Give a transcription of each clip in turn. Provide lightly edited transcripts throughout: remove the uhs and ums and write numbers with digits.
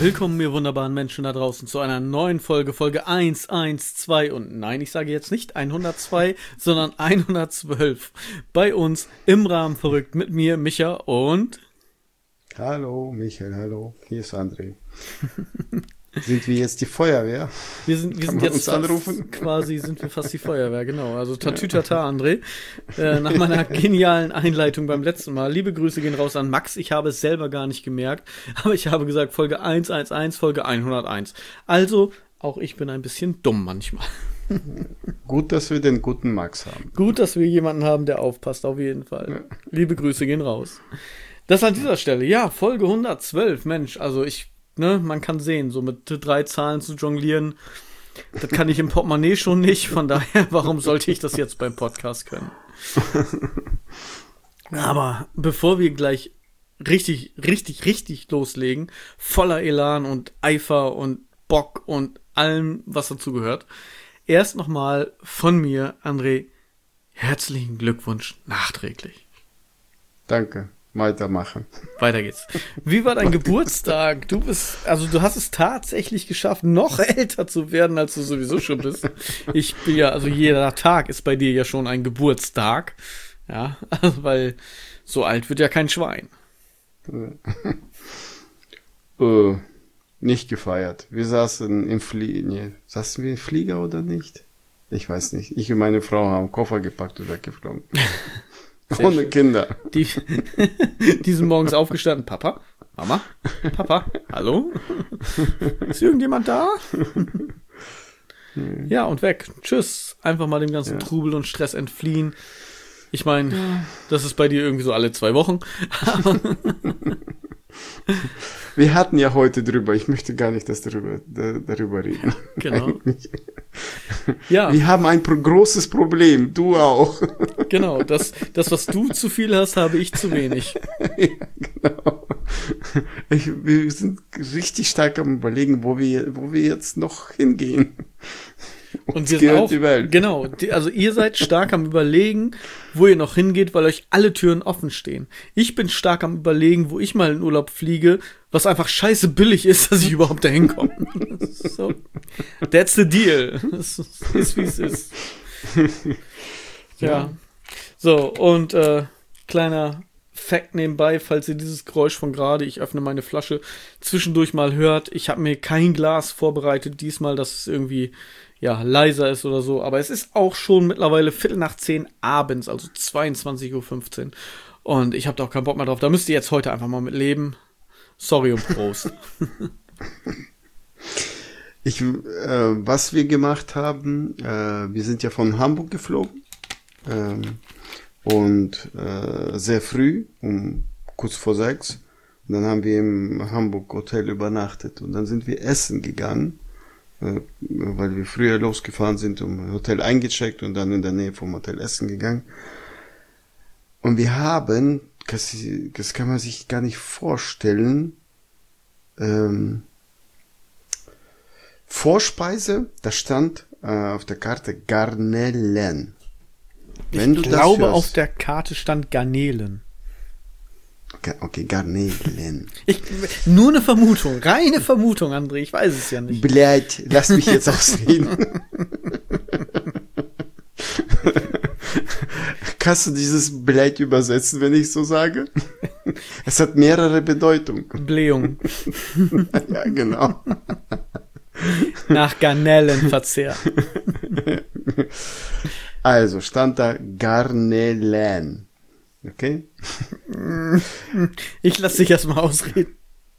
Willkommen, ihr wunderbaren Menschen da draußen, zu einer neuen Folge, Folge 112 und nein, ich sage jetzt nicht 102, sondern 112 bei uns im Rahmen verrückt mit mir, Micha und... Hallo, Michael, hallo, hier ist André. Sind wir jetzt die Feuerwehr? Wir sind jetzt sind wir fast die Feuerwehr, genau. Also Tatütata, André. Nach meiner genialen Einleitung beim letzten Mal. Liebe Grüße gehen raus an Max. Ich habe es selber gar nicht gemerkt, aber ich habe gesagt Folge 111, Folge 101. Also, auch ich bin ein bisschen dumm manchmal. Gut, dass wir den guten Max haben. Gut, dass wir jemanden haben, der aufpasst, auf jeden Fall. Ja. Liebe Grüße gehen raus. Das an dieser Stelle, ja, Folge 112, Mensch, also man kann sehen, so mit 3 Zahlen zu jonglieren, das kann ich im Portemonnaie schon nicht, von daher, warum sollte ich das jetzt beim Podcast können? Aber bevor wir gleich richtig loslegen, voller Elan und Eifer und Bock und allem, was dazu gehört, erst nochmal von mir, André, herzlichen Glückwunsch nachträglich. Danke. Weitermachen. Weiter geht's. Wie war dein Geburtstag? Du hast es tatsächlich geschafft, noch älter zu werden, als du sowieso schon bist. Ich bin ja, also jeder Tag ist bei dir ja schon ein Geburtstag. Ja, weil so alt wird ja kein Schwein. Nicht gefeiert. Wir saßen im Flieger. Saßen wir im Flieger oder nicht? Ich weiß nicht. Ich und meine Frau haben Koffer gepackt und weggeflogen. Ohne Kinder. Die sind morgens aufgestanden. Papa? Mama? Papa? Hallo? Ist irgendjemand da? Ja, und weg. Tschüss. Einfach mal dem ganzen Trubel und Stress entfliehen. Ich meine, das ist bei dir irgendwie so alle 2 Wochen. Wir hatten ja heute drüber. Ich möchte gar nicht darüber reden. Genau. Ja. Wir haben ein großes Problem. Du auch. Genau. Das, was du zu viel hast, habe ich zu wenig. Ja, genau. Wir sind richtig stark am Überlegen, wo wir jetzt noch hingehen. Und wir sind auch, genau, also ihr seid stark am Überlegen, wo ihr noch hingeht, weil euch alle Türen offen stehen. Ich bin stark am Überlegen, wo ich mal in Urlaub fliege, was einfach scheiße billig ist, dass ich überhaupt dahin komme. So. That's the deal. Das ist, wie es ist. Ja. So, und kleiner Fact nebenbei, falls ihr dieses Geräusch von gerade, ich öffne meine Flasche, zwischendurch mal hört. Ich habe mir kein Glas vorbereitet diesmal, dass es irgendwie leiser ist oder so, aber es ist auch schon mittlerweile 9:45 abends, also 22:15 Uhr und ich habe da auch keinen Bock mehr drauf. Da müsst ihr jetzt heute einfach mal mit leben. Sorry und Prost. Was wir gemacht haben, wir sind ja von Hamburg geflogen und sehr früh, kurz vor 6, und dann haben wir im Hamburg Hotel übernachtet und dann sind wir essen gegangen, weil wir früher losgefahren sind, im Hotel eingecheckt und dann in der Nähe vom Hotel essen gegangen. Und wir haben, das kann man sich gar nicht vorstellen, Vorspeise, da stand auf der Karte Garnelen. Ich glaube, auf der Karte stand Garnelen. Okay, Garnelen. Nur eine Vermutung, reine Vermutung, André, ich weiß es ja nicht. Blöd, lass mich jetzt ausreden. Kannst du dieses Blöd übersetzen, wenn ich so sage? Es hat mehrere Bedeutungen. Blähung. Ja, genau. Nach Garnelenverzehr. Also, stand da Garnelen. Okay? Ich lasse dich erstmal ausreden.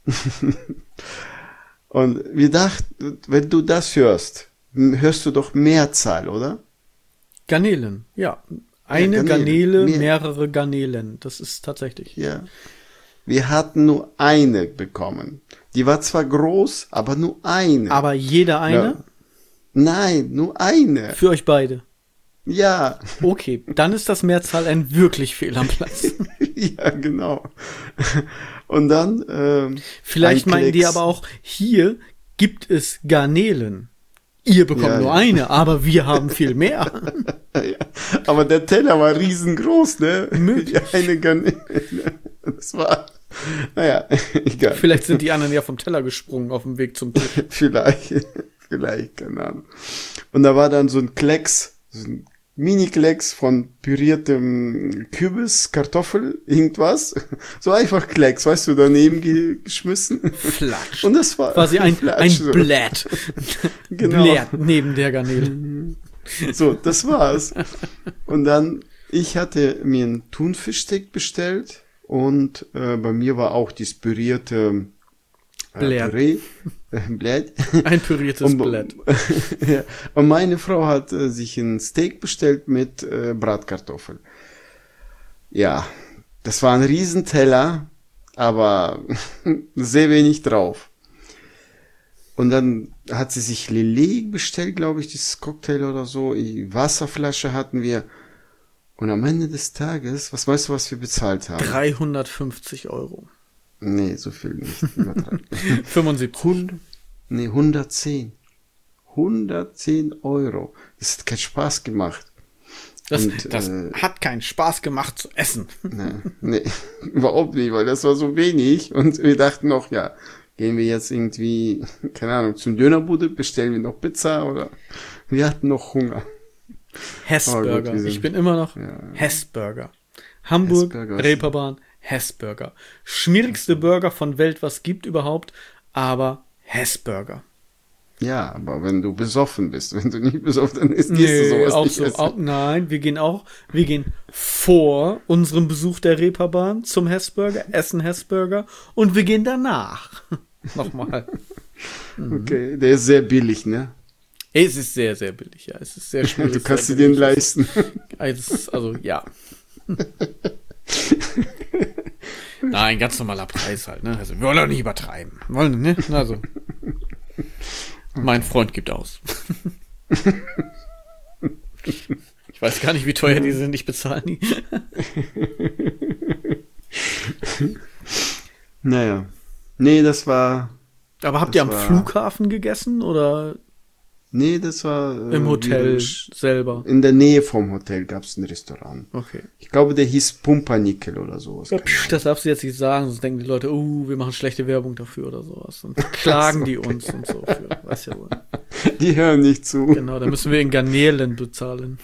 Und wir dachten, wenn du das hörst du doch Mehrzahl, oder? Garnelen, ja. Eine Garnele, mehrere Garnelen. Das ist tatsächlich. Ja. Wir hatten nur eine bekommen. Die war zwar groß, aber nur eine. Aber jeder eine? Ja. Nein, nur eine. Für euch beide? Ja. Okay, dann ist das Mehrzahl ein wirklich fehl am Platz. Ja, genau. Und dann vielleicht meinen die aber auch, hier gibt es Garnelen. Ihr bekommt nur eine, aber wir haben viel mehr. Ja, aber der Teller war riesengroß, ne? Möglich. Eine Garnele. Das war Naja, egal. Vielleicht sind die anderen ja vom Teller gesprungen auf dem Weg zum Tisch. Vielleicht, keine Ahnung. Und da war dann so ein Klecks, so ein Mini-Klecks von püriertem Kürbis, Kartoffel, irgendwas. So einfach Klecks, weißt du, daneben geschmissen. Flatsch. Und das war quasi ein so. Blatt. Genau. Blatt neben der Garnele. So, das war's. Und dann, ich hatte mir einen Thunfischsteak bestellt und bei mir war auch dieses pürierte Püree. Blatt. Ein püriertes Blatt. Ja. Und meine Frau hat sich ein Steak bestellt mit Bratkartoffeln. Ja, das war ein Riesenteller, aber sehr wenig drauf. Und dann hat sie sich Lillet bestellt, glaube ich, dieses Cocktail oder so. Die Wasserflasche hatten wir. Und am Ende des Tages, was weißt du, was wir bezahlt haben? 350 Euro. Nee, so viel nicht. 75. 110. 110 Euro. Das hat keinen Spaß gemacht. Das hat keinen Spaß gemacht zu essen. Nee, überhaupt nicht, weil das war so wenig. Und wir dachten noch, ja, gehen wir jetzt irgendwie, keine Ahnung, zum Dönerbude, bestellen wir noch Pizza oder wir hatten noch Hunger. Hessburger. Oh Gott, ich bin immer noch Hessburger. Hamburg, Reeperbahn, Hessburger. Schmierigste Burger von Welt, was gibt überhaupt, aber Hessburger. Ja, aber wenn du besoffen bist, wenn du nicht besoffen bist, gehst du sowas auch nicht so. essen. Nein, wir gehen vor unserem Besuch der Reeperbahn zum Hessburger, essen Hessburger und wir gehen danach. Nochmal. Okay, der ist sehr billig, ne? Es ist sehr, sehr billig, ja. Es ist sehr schwierig. Du kannst dir den leisten. Also, ja. Nein, ganz normaler Preis halt, ne? Also, wir wollen doch nicht übertreiben. Wollen, ne? Also. Mein Freund gibt aus. Ich weiß gar nicht, wie teuer die sind. Ich bezahle nie. Naja. Nee, das war. Aber habt ihr am Flughafen gegessen oder? Nee, das war im Hotel selber. In der Nähe vom Hotel gab es ein Restaurant. Okay. Ich glaube, der hieß Pumpernickel oder sowas. Ja, das darfst du jetzt nicht sagen, sonst denken die Leute, wir machen schlechte Werbung dafür oder sowas. Und klagen die uns und so. Weißt ja wohl. Die hören nicht zu. Genau, da müssen wir in Garnelen bezahlen.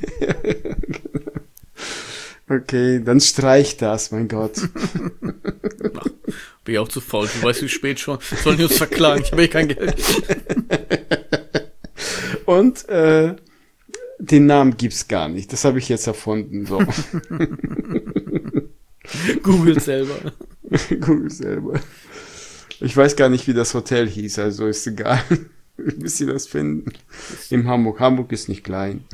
Okay, dann streich das, mein Gott. Ach, bin ich auch zu faul. Du weißt, wie spät schon. Sollen die uns verklagen? Ich habe kein Geld. Und den Namen gibt's gar nicht. Das habe ich jetzt erfunden. So. Google selber. Google selber. Ich weiß gar nicht, wie das Hotel hieß, also ist egal. Bis sie das finden. In Hamburg. Hamburg ist nicht klein.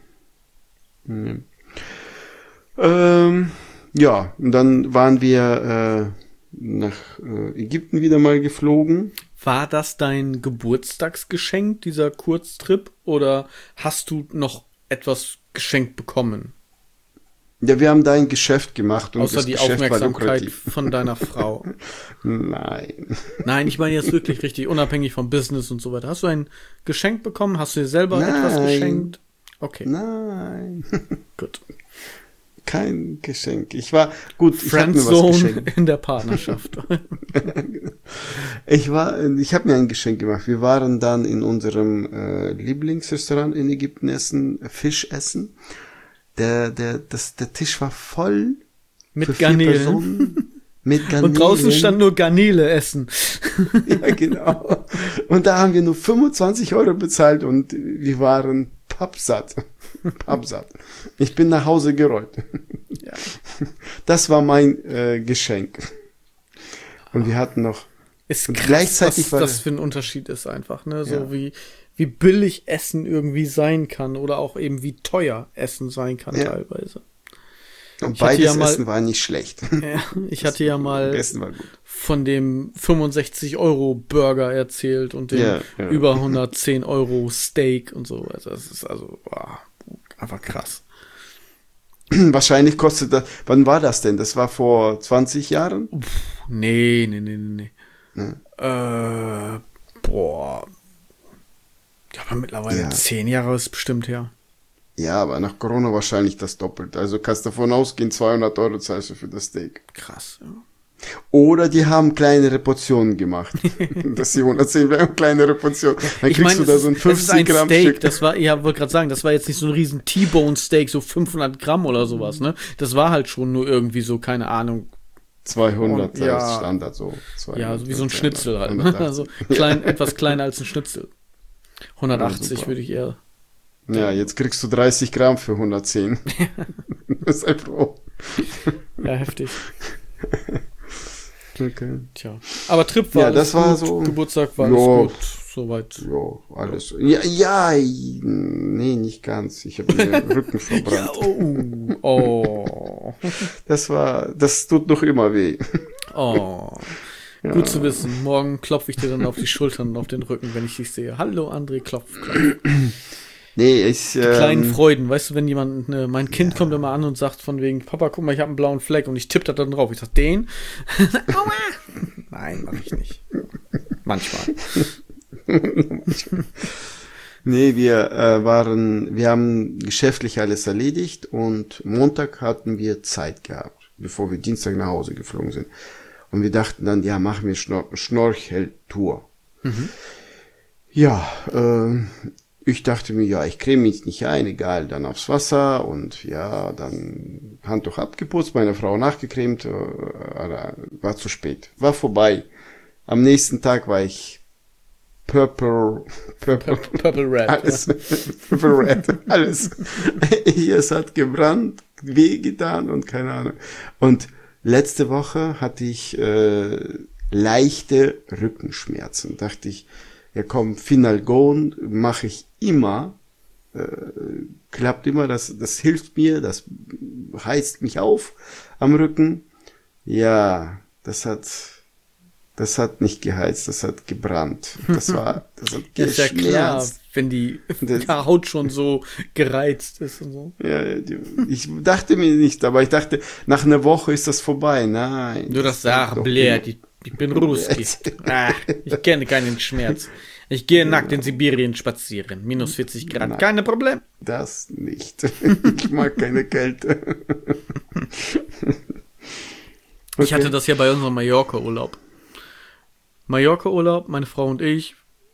Ja, und dann waren wir nach Ägypten wieder mal geflogen. War das dein Geburtstagsgeschenk, dieser Kurztrip, oder hast du noch etwas geschenkt bekommen? Ja, wir haben da ein Geschäft gemacht und außer das die Geschäft Aufmerksamkeit von deiner Frau. Nein. Nein, ich meine jetzt wirklich richtig unabhängig vom Business und so weiter. Hast du ein Geschenk bekommen? Hast du dir selber etwas geschenkt? Okay. Nein. Gut. Kein Geschenk. Ich war gut. Friendzone in der Partnerschaft. Ich habe mir ein Geschenk gemacht. Wir waren dann in unserem Lieblingsrestaurant in Ägypten essen, Fisch essen. Der Tisch war voll mit Garnelen. Mit Garnelen. Und draußen stand nur Garnele essen. Ja, genau. Und da haben wir nur 25 Euro bezahlt und wir waren pappsatt. Ich bin nach Hause gerollt. Ja. Das war mein Geschenk. Und wir hatten noch. Ist krass, gleichzeitig was das für ein Unterschied ist einfach, ne? So wie billig Essen irgendwie sein kann oder auch eben wie teuer Essen sein kann teilweise. Und beides Essen war nicht schlecht. Ja, ich hatte ja mal Essen war gut. von dem 65-Euro-Burger erzählt und dem über 110 Euro Steak und so. Also das ist einfach krass. Wahrscheinlich kostet das. Wann war das denn? Das war vor 20 Jahren? Nee. Ne? Boah. Ja, aber mittlerweile 10 Jahre ist bestimmt her. Ja, aber nach Corona wahrscheinlich das Doppelte. Also kannst davon ausgehen, 200 Euro zahlst du für das Steak. Krass, Oder die haben kleinere Portionen gemacht. Das die 110 wären kleinere Portionen. Dann kriegst du da so ein 50 Gramm Steak, Stück. das war, ja, wollte gerade sagen, das war jetzt nicht so ein riesen T-Bone Steak, so 500 Gramm oder sowas, ne? Das war halt schon nur irgendwie so, keine Ahnung. 200, ja, das ist Standard so. 200, ja, so wie so ein Schnitzel halt. 180. Also klein, etwas kleiner als ein Schnitzel. 180 würde ich eher. Ja, jetzt kriegst du 30 Gramm für 110. Das ist einfach. Ja, heftig. Okay. Tja. Aber Trip war, ja, das gut, war so. Geburtstag war alles gut, soweit. Ja, alles. Ja, nee, nicht ganz. Ich habe mir den Rücken verbrannt. Ja, oh. Das tut noch immer weh. Oh. Ja. Gut zu wissen. Morgen klopfe ich dir dann auf die Schultern und auf den Rücken, wenn ich dich sehe. Hallo, André, klopf. Nee, die kleinen Freuden, weißt du, wenn jemand, mein Kind kommt immer an und sagt von wegen, Papa, guck mal, ich habe einen blauen Fleck und ich tippe da dann drauf. Ich sag, den? Nein, mach ich nicht. Manchmal. Nee, wir haben geschäftlich alles erledigt und Montag hatten wir Zeit gehabt, bevor wir Dienstag nach Hause geflogen sind. Und wir dachten dann, ja, machen wir Schnorcheltour. Mhm. Ja, ich dachte mir, ja, ich creme mich nicht ein, egal, dann aufs Wasser und ja, dann Handtuch abgeputzt, meine Frau nachgecremt, war zu spät, war vorbei. Am nächsten Tag war ich Purple Red. Alles, Purple Red, alles. Hier, es hat gebrannt, wehgetan und keine Ahnung. Und letzte Woche hatte ich leichte Rückenschmerzen. Dachte ich, ja komm, Finalgon mache ich immer, klappt immer, das hilft mir, das heizt mich auf am Rücken. Ja, das hat nicht geheizt, das hat gebrannt. Das hat das ist ja klar, wenn die Haut schon so gereizt ist und so. Ja, ich dachte mir nicht, aber ich dachte, nach einer Woche ist das vorbei. Nein. Du das sagst, blöd, ich bin Ruski. Ich kenne keinen Schmerz. Ich gehe nackt in Sibirien spazieren. Minus 40 Grad, nein, keine Problem. Das nicht. Ich mag keine Kälte. Okay. Ich hatte das ja bei unserem Mallorca-Urlaub. Mallorca-Urlaub, meine Frau und ich.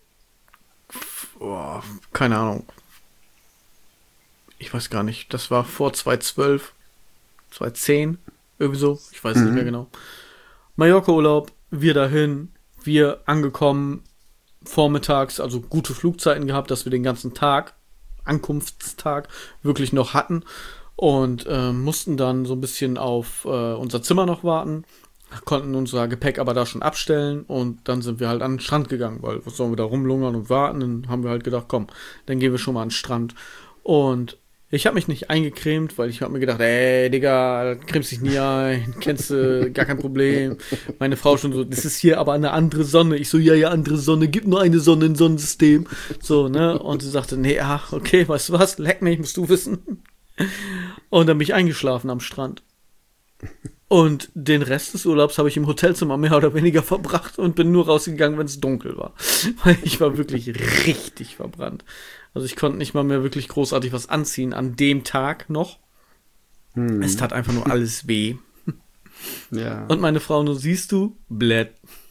Oh, keine Ahnung. Ich weiß gar nicht. Das war vor 2012, 2010, irgendwie so. Ich weiß nicht mehr genau. Mallorca-Urlaub, wir dahin, wir angekommen, vormittags, also gute Flugzeiten gehabt, dass wir den ganzen Tag, Ankunftstag, wirklich noch hatten und mussten dann so ein bisschen auf unser Zimmer noch warten, konnten unser Gepäck aber da schon abstellen und dann sind wir halt an den Strand gegangen, weil was sollen wir da rumlungern und warten, dann haben wir halt gedacht, komm, dann gehen wir schon mal an den Strand und ich habe mich nicht eingecremt, weil ich habe mir gedacht, ey, Digga, cremst dich nie ein, kennst du, gar kein Problem. Meine Frau schon so, das ist hier aber eine andere Sonne. Ich so, ja, andere Sonne, gibt nur eine Sonne im Sonnensystem. So, ne, und sie sagte, nee, okay, weißt du was, leck mich, musst du wissen. Und dann bin ich eingeschlafen am Strand. Und den Rest des Urlaubs habe ich im Hotelzimmer mehr oder weniger verbracht und bin nur rausgegangen, wenn es dunkel war. Weil ich war wirklich richtig verbrannt. Also ich konnte nicht mal mehr wirklich großartig was anziehen an dem Tag noch. Es tat einfach nur alles weh. Ja. Und meine Frau nur, siehst du, blöd.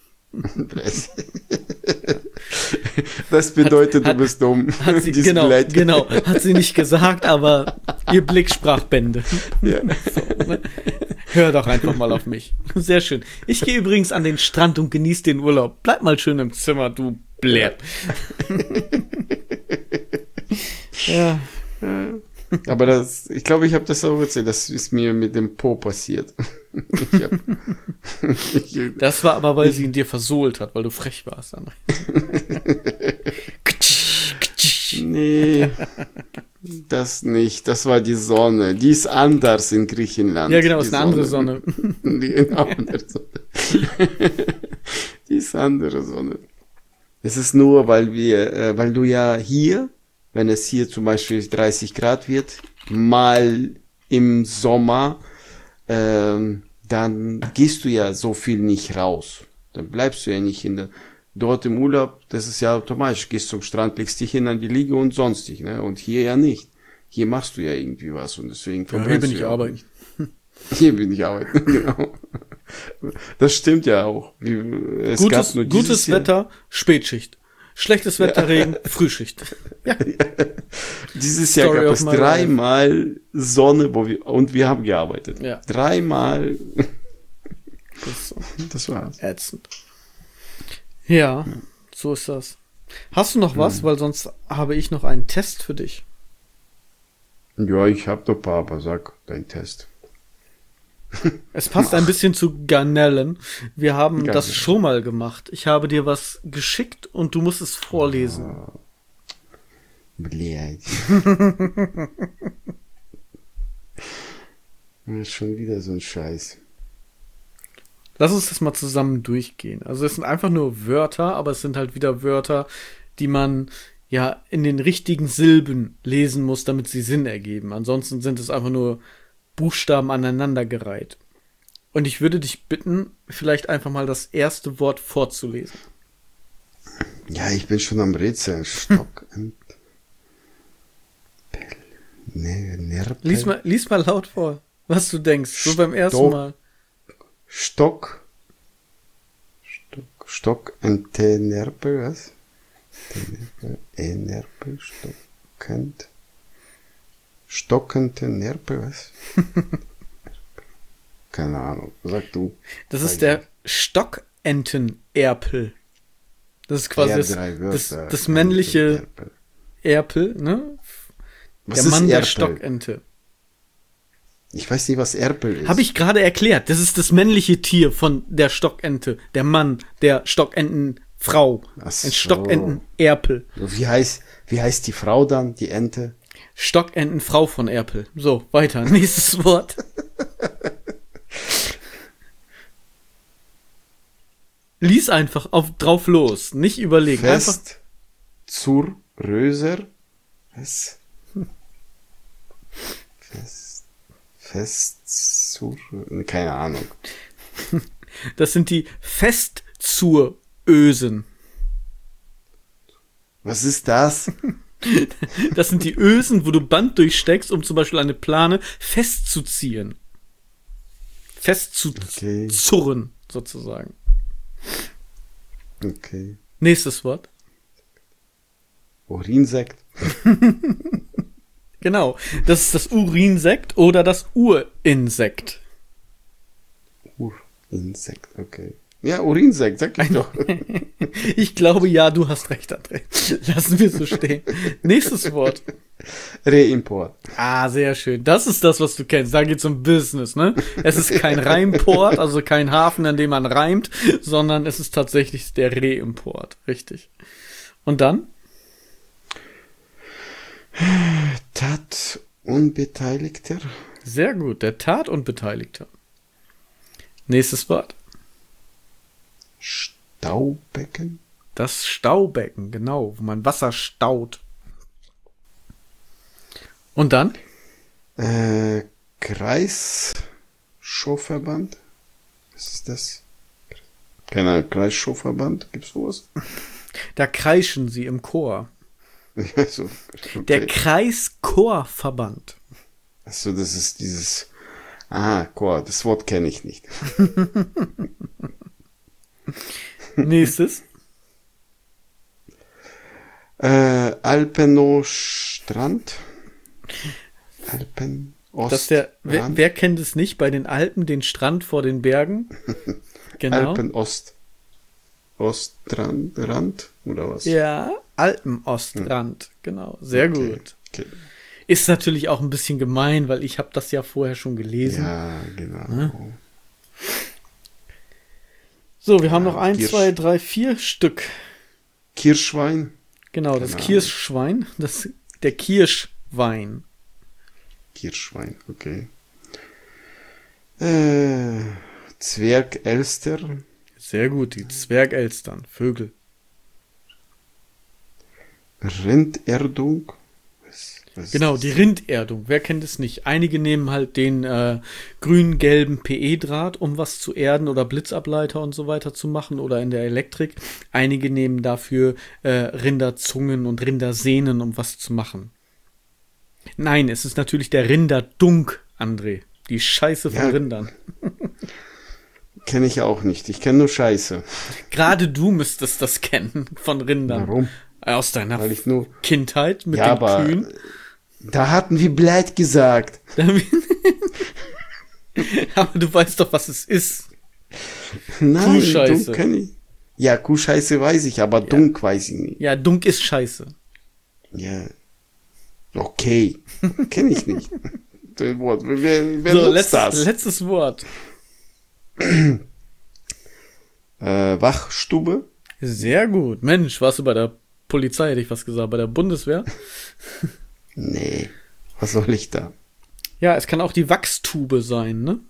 Das bedeutet, du bist dumm. Hat sie, genau, hat sie nicht gesagt, aber ihr Blick sprach Bände. Ja. So, ne? Hör doch einfach mal auf mich. Sehr schön. Ich gehe übrigens an den Strand und genieße den Urlaub. Bleib mal schön im Zimmer, du blöd. Ja. Aber ich glaube, ich habe das auch erzählt. Das ist mir mit dem Po passiert. Das war aber, weil sie ihn dir versohlt hat, weil du frech warst. Nee, das nicht. Das war die Sonne. Die ist anders in Griechenland. Ja, genau, ist eine andere Sonne. Genau, andere Sonne. Die ist andere Sonne. Es ist nur, weil du ja hier, wenn es hier zum Beispiel 30 Grad wird, mal im Sommer, dann gehst du ja so viel nicht raus. Dann bleibst du ja nicht dort im Urlaub, das ist ja automatisch. Gehst zum Strand, legst dich hin an die Liege und sonstig, ne? Und hier ja nicht. Hier machst du ja irgendwie was und deswegen hier bin ich arbeiten. Hier bin ich arbeiten, genau. Das stimmt ja auch. Es gab nur Gutes Wetter, Spätschicht. Schlechtes Wetter, Regen, Frühschicht. Ja. Dieses Jahr Story gab of es my life. 3-mal Sonne, und wir haben gearbeitet. Ja. 3-mal. Das ist so Das war's. ätzend. Ja, so ist das. Hast du noch was? Weil sonst habe ich noch einen Test für dich. Ja, ich hab doch ein paar, aber sag dein Test. Es passt ein bisschen zu Garnelen. Wir haben das Garnelen. schon mal gemacht. Ich habe dir was geschickt und du musst es vorlesen. Blöd. Schon wieder so ein Scheiß. Lass uns das mal zusammen durchgehen. Also es sind einfach nur Wörter, aber es sind halt wieder Wörter, die man ja in den richtigen Silben lesen muss, damit sie Sinn ergeben. Ansonsten sind es einfach nur Buchstaben aneinandergereiht. Und ich würde dich bitten, vielleicht einfach mal das erste Wort vorzulesen. Ja, ich bin schon am Rätseln. Stock. Nerpel. Lies mal laut vor, was du denkst. So beim ersten Stock. Mal. Stock und Nerpel, was? Nerpel, stockende Nerpel, was? Keine Ahnung, sag du. Das ist der Stockentenerpel. Das ist quasi das männliche Erpel, ne? Was Der ist Mann der Erpel? Stockente. Ich weiß nicht, was Erpel ist. Habe ich gerade erklärt. Das ist das männliche Tier von der Stockente. Der Mann der Stockentenfrau. Ach so. Ein Stockentenerpel. Wie heißt die Frau dann, die Ente? Stockentenfrau von Erpel. So, weiter. Nächstes Wort. Lies einfach drauf los. Nicht überlegen. Einfach Fest zur Röser. Was? Fest zur... Keine Ahnung. Das sind die Festzurösen. Was ist das? Das sind die Ösen, wo du Band durchsteckst, um zum Beispiel eine Plane festzuziehen. Festzuzurren, sozusagen. Okay. Nächstes Wort. Urinsekt. Genau. Das ist das Urinsekt oder das Urinsekt. Urinsekt, okay. Ja, Urinsekt, sag ich doch. Ich glaube, ja, du hast recht, André. Lassen wir so stehen. Nächstes Wort. Reimport. Ah, sehr schön. Das ist das, was du kennst. Da geht's um Business, ne? Es ist kein Reimport, also kein Hafen, an dem man reimt, sondern es ist tatsächlich der Reimport. Richtig. Und dann? Tat Unbeteiligter. Sehr gut. Der Tatunbeteiligte. Nächstes Wort. Staubecken. Das Staubecken, genau, wo man Wasser staut. Und dann? Kreisschaufverband. Was ist das? Keine Ahnung, Kreisschaufverband? Gibt's sowas? Da kreischen sie im Chor. Also, okay. Der Kreischorverband. Achso, das ist dieses... Chor, das Wort kenne ich nicht. Nächstes. Alpenostrand. Das der, wer kennt es nicht? Bei den Alpen, den Strand vor den Bergen. Genau. Ostrand, oder was? Ja, Alpenostrand. Genau, sehr gut. Okay. Ist natürlich auch ein bisschen gemein, weil ich habe das ja vorher schon gelesen. Ja, genau. Ne? So, wir haben noch 1, 2, 3, 4 Stück. Kirschwein. Genau, das Kirschschwein. Der Kirschwein. Kirschwein, okay. Zwergelster. Sehr gut, die Zwergelstern, Vögel. Rinderdung. Genau, die Rinderdung. Wer kennt es nicht? Einige nehmen halt den grün-gelben PE-Draht, um was zu erden oder Blitzableiter und so weiter zu machen oder in der Elektrik. Einige nehmen dafür Rinderzungen und Rindersehnen, um was zu machen. Nein, es ist natürlich der Rinderdunk, André. Die Scheiße von Rindern. Kenne ich auch nicht. Ich kenne nur Scheiße. Gerade du müsstest das kennen von Rindern. Warum? Aus deiner Weil ich nur... Kindheit mit Ja, den aber Kühen. da hatten wir Bleit gesagt. Aber du weißt doch, was es ist. Nein, Kuhscheiße. Dunk kenn ich. Ja, Kuhscheiße weiß ich, aber Dunk weiß ich nicht. Ja, Dunk ist Scheiße. Ja. Okay. Kenne ich nicht. Das Wort. Wer So, nutzt das? letztes Wort. Wachstube? Sehr gut. Mensch, warst du bei der Polizei, hätte ich was gesagt, bei der Bundeswehr? Nee. Was soll ich da? Ja, es kann auch die Wachstube sein, ne?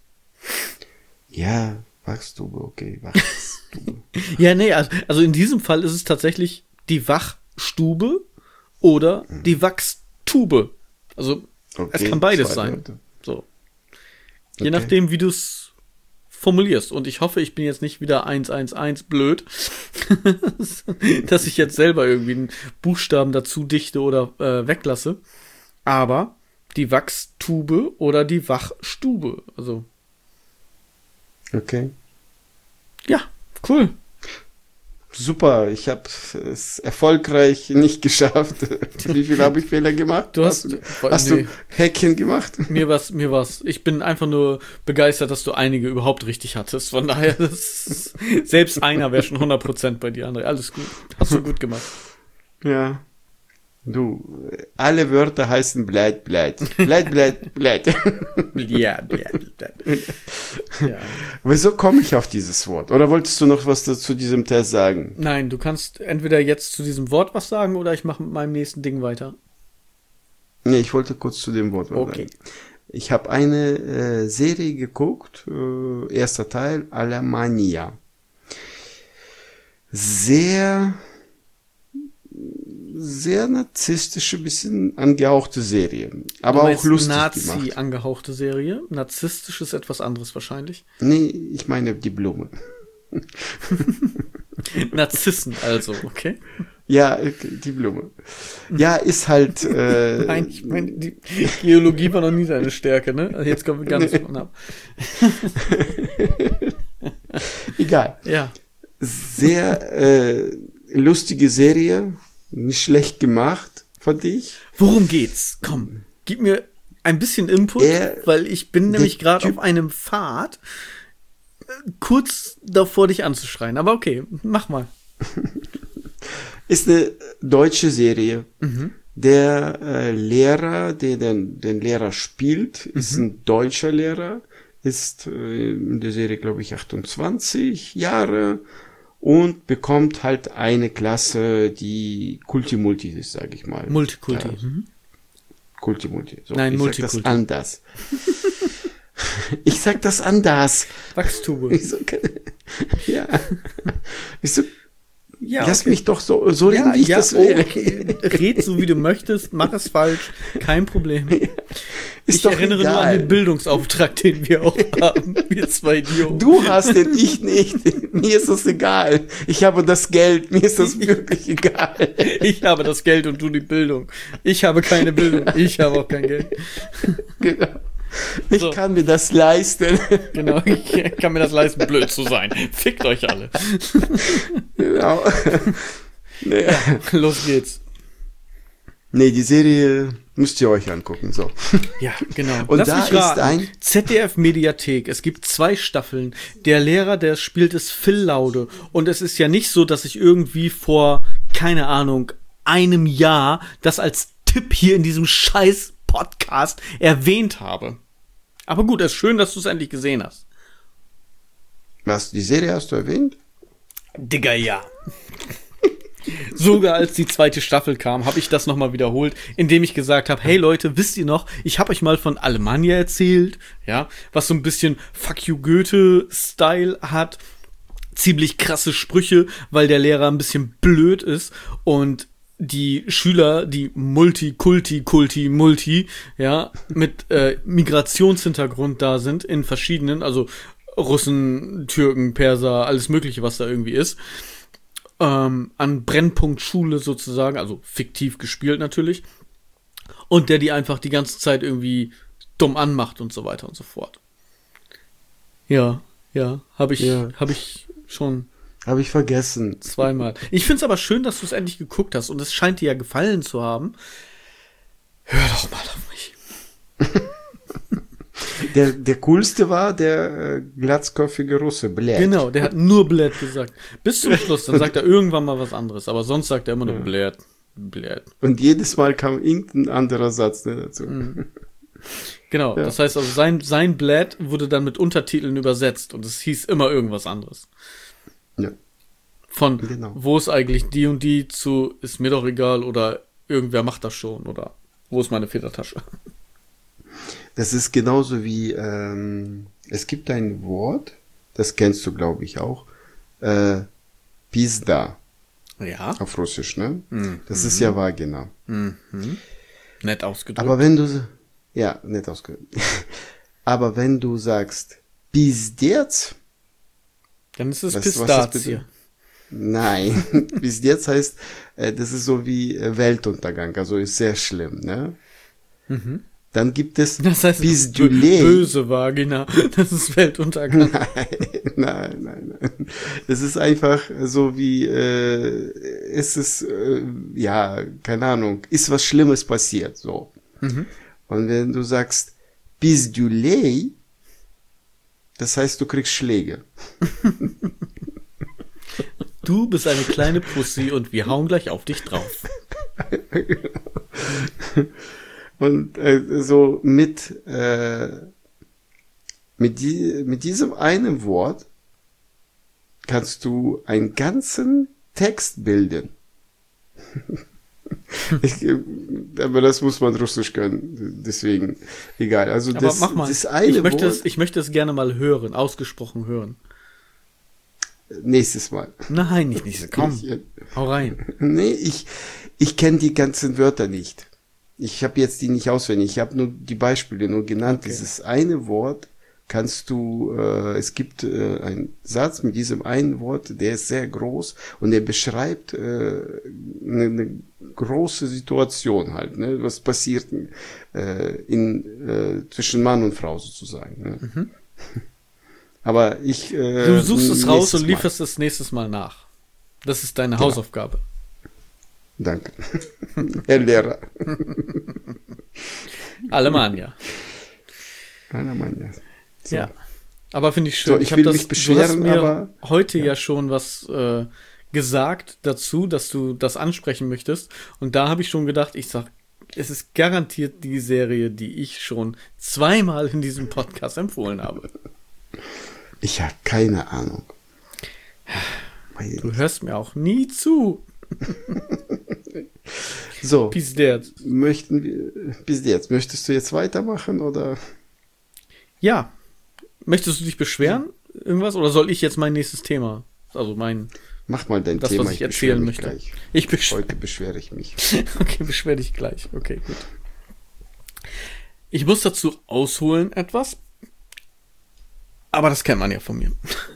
Ja, Wachstube, okay. Wachstube. Ja, nee, also in diesem Fall ist es tatsächlich die Wachstube oder die Wachstube. Also Okay, es kann beides zwei sein. Wörter. So. Je Okay. nachdem, wie du es formulierst. Und ich hoffe, ich bin jetzt nicht wieder 111 blöd, dass ich jetzt selber irgendwie einen Buchstaben dazu dichte oder weglasse. Aber die Wachstube oder die Wachstube. Also, Okay. ja, cool. Super, ich habe es erfolgreich nicht geschafft. Wie viel habe ich Fehler gemacht? Hast nee. du Häkchen gemacht? Mir war's. Ich bin einfach nur begeistert, dass du einige überhaupt richtig hattest. Von daher, selbst einer wäre schon 100% bei dir, André. Alles gut. Hast du gut gemacht. Ja. Du, alle Wörter heißen Bleit, Bleit. Bleit, Bleit, Bleit. Ja. Wieso komme ich auf dieses Wort? Oder wolltest du noch was zu diesem Test sagen? Nein, du kannst entweder jetzt zu diesem Wort was sagen oder ich mache mit meinem nächsten Ding weiter. Nee, ich wollte kurz zu dem Wort was Okay. sagen. Ich habe eine Serie geguckt, erster Teil, Alemannia. Sehr narzisstische, bisschen angehauchte Serie. Aber Du auch meinst lustig Nazi gemacht. angehauchte Serie. Narzisstisch ist etwas anderes wahrscheinlich. Nee, ich meine die Blume. Narzissen also, okay? Ja, die Blume. Ja, ist halt... Nein, ich meine, die Geologie war noch nie seine Stärke, ne? Also jetzt kommen wir ganz von ab. Egal. Ja. Sehr lustige Serie. Nicht schlecht gemacht, fand ich. Worum geht's? Komm, gib mir ein bisschen Input, weil ich bin nämlich gerade auf einem Pfad, kurz davor dich anzuschreien. Aber okay, mach mal. Ist eine deutsche Serie. Der Lehrer, der den Lehrer spielt, ist ein deutscher Lehrer, ist in der Serie, glaube ich, 28 Jahre und bekommt halt eine Klasse, die Kulti-Multi ist, sage ich mal. Multikulti. Ja, Kulti-Multi. So, Nein, ich Multikulti. sag das anders. Ich sag das anders. Wachstube. Ich so, ja. Ich so, Ja, lass okay. mich doch so reden, wie ich das will. Okay. Red so, wie du möchtest, mach es falsch, kein Problem. Ist Ich doch erinnere nur egal. an den Bildungsauftrag, den wir auch haben, wir zwei Idioten. Du hast den, ich nicht. Mir ist das egal. Ich habe das Geld, mir ist das wirklich egal. Ich habe das Geld und du die Bildung. Ich habe keine Bildung, ich habe auch kein Geld. Genau. Ich So. kann mir das leisten. Genau, ich kann mir das leisten, blöd zu sein. Fickt euch alle. Genau. Nee. Los geht's. Nee, die Serie müsst ihr euch angucken. So. Ja, genau. Und Lass da mich raten. ist ein- ZDF-Mediathek. Es gibt 2 Staffeln. Der Lehrer, der spielt, ist Phil Laude. Und es ist ja nicht so, dass ich irgendwie vor, keine Ahnung, einem Jahr das als Tipp hier in diesem scheiß Podcast erwähnt habe. Aber gut, es ist schön, dass du es endlich gesehen hast. Was, die Serie hast du erwähnt? Digga, ja. Sogar als die 2. Staffel kam, habe ich das nochmal wiederholt, indem ich gesagt habe, hey Leute, wisst ihr noch, ich habe euch mal von Alemannia erzählt, ja, was so ein bisschen Fuck you Goethe-Style hat, ziemlich krasse Sprüche, weil der Lehrer ein bisschen blöd ist und die Schüler, die Multi, ja, mit Migrationshintergrund da sind, in verschiedenen, also Russen, Türken, Perser, alles mögliche, was da irgendwie ist, an Brennpunktschule sozusagen, also fiktiv gespielt natürlich, und der die einfach die ganze Zeit irgendwie dumm anmacht und so weiter und so fort. Ja, Ja, habe ich, Ja. hab ich schon Habe ich vergessen. zweimal. Ich finde es aber schön, dass du es endlich geguckt hast und es scheint dir ja gefallen zu haben. Hör doch mal auf mich. Der coolste war der glatzköpfige Russe, Blät. Genau, der hat nur Blät gesagt. Bis zum Schluss, dann sagt er irgendwann mal was anderes, aber sonst sagt er immer nur Blät. Blät. Und jedes Mal kam irgendein anderer Satz dazu. Genau, Ja. das heißt also, sein Blät wurde dann mit Untertiteln übersetzt und es hieß immer irgendwas anderes. Ja. Von Genau. wo ist eigentlich die und die zu ist mir doch egal oder irgendwer macht das schon oder wo ist meine Federtasche? Das ist genauso wie, es gibt ein Wort, das kennst du, glaube ich, auch, Pizda Ja. auf Russisch, ne? Das ist ja Vagina. Nett ausgedrückt. Aber wenn du, ja, nicht ausgedrückt. Aber wenn du sagst Pizdец, dann ist es was das Pistazie. bedeutet? Nein, Pizdец heißt, das ist so wie Weltuntergang, also ist sehr schlimm, ne? Dann gibt es Das heißt, Pizdulej. böse Vagina. Das ist Weltuntergang. Nein. Es ist einfach so wie, es ist, ja, keine Ahnung, ist was Schlimmes passiert, so. Und wenn du sagst Pizdulej, das heißt, du kriegst Schläge. Du bist eine kleine Pussy und wir hauen gleich auf dich drauf. Und so mit diesem einen Wort kannst du einen ganzen Text bilden. Aber das muss man Russisch können, deswegen egal. Also Aber das, mach mal. das eine Wort Ich möchte es gerne mal hören, ausgesprochen hören. nächstes Mal. Nein, nicht. Komm, Ich, hau rein. nee, ich kenne die ganzen Wörter nicht. Ich habe jetzt die nicht auswendig. Ich habe nur die Beispiele nur genannt. Okay. Dieses eine Wort kannst du, es gibt einen Satz mit diesem einen Wort, der ist sehr groß und der beschreibt eine große Situation halt, ne, was passiert zwischen Mann und Frau sozusagen. Ne? Aber ich Du suchst es raus nächstes und lieferst es nächstes Mal nach. Das ist deine Hausaufgabe. Danke. Herr Lehrer. Alemannia. Alemannia. So. Ja. Aber finde ich schön. So, ich hab will mich beschweren, du hast mir aber heute ja schon was gesagt dazu, dass du das ansprechen möchtest. Und da habe ich schon gedacht, ich sag, es ist garantiert die Serie, die ich schon zweimal in diesem Podcast empfohlen habe. ich habe keine Ahnung. Du hörst mir auch nie zu. So, Bis jetzt. bis jetzt. Möchtest du jetzt weitermachen oder? Ja. Möchtest du dich beschweren? Irgendwas? Oder soll ich jetzt mein nächstes Thema? Also Mach mal dein das, Thema. was ich beschwer erzählen mich möchte. Gleich. Heute beschwere ich mich. Okay, beschwer dich gleich. Okay, gut. Ich muss dazu ausholen etwas. Aber das kennt man ja von mir.